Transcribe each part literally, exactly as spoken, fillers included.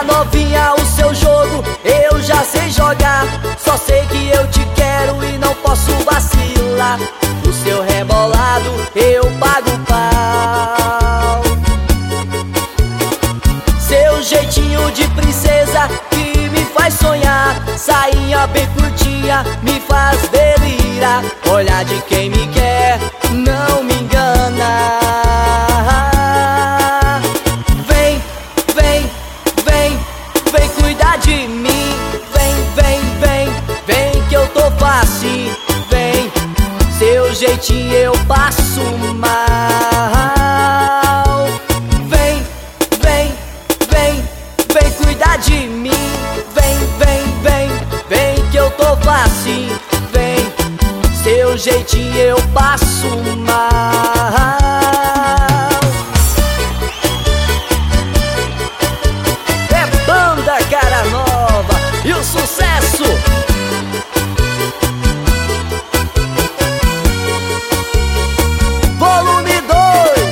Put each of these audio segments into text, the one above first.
novinha, o seu jogo eu já sei jogar. Só sei que eu te quero e não posso vacilar. O seu rebolado eu pago pau. Seu jeitinho de princesa que me faz sonhar. Sainha bem curtinha me faz delirar. Olhar de quem me quer não me engana. Vem, vem, vem, vem cuidar de mim. Vem, vem, vem, vem que eu tô fácil. Vem, seu jeitinho eu passo mal. Vem, vem, vem, vem cuidar de mim. Vem, vem, vem, vem que eu tô fácil. Vem, seu jeitinho eu passo mal. É Banda Cara Nova e o sucesso. Volume dois.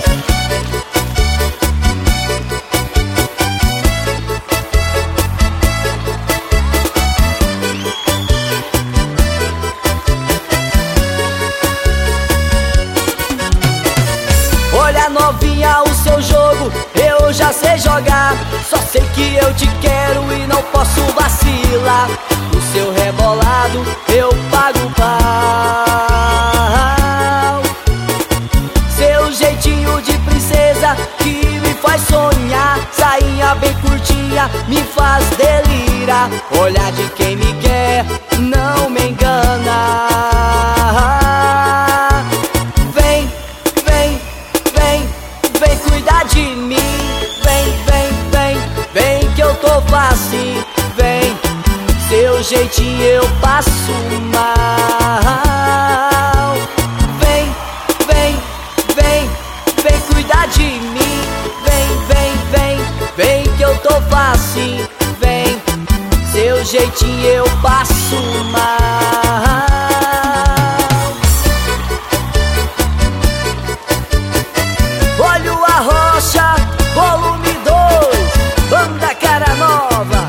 Olha novinha, o seu jogo eu já sei jogar. Só sei que eu te quero e não posso vacilar. O seu rebolado eu pago pau. Seu jeitinho de princesa que me faz sonhar. Sainha bem curtinha me faz delirar. Olhar de quem me quer não me engana. Vem, vem, vem, vem cuidar de mim. Vem, vem, vem, vem que eu tô fácil. Vem, seu jeitinho eu passo mal. Vem, vem, vem, vem cuidar de mim. Vem, vem, vem, vem que eu tô fácil. Vem, seu jeitinho eu passo mal. Olha o Arrocha, volume dois, Banda Cara Nova.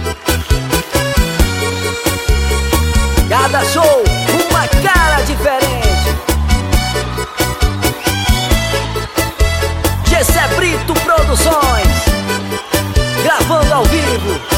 Cada show, uma cara diferente. Gessé Brito Produções, gravando ao vivo.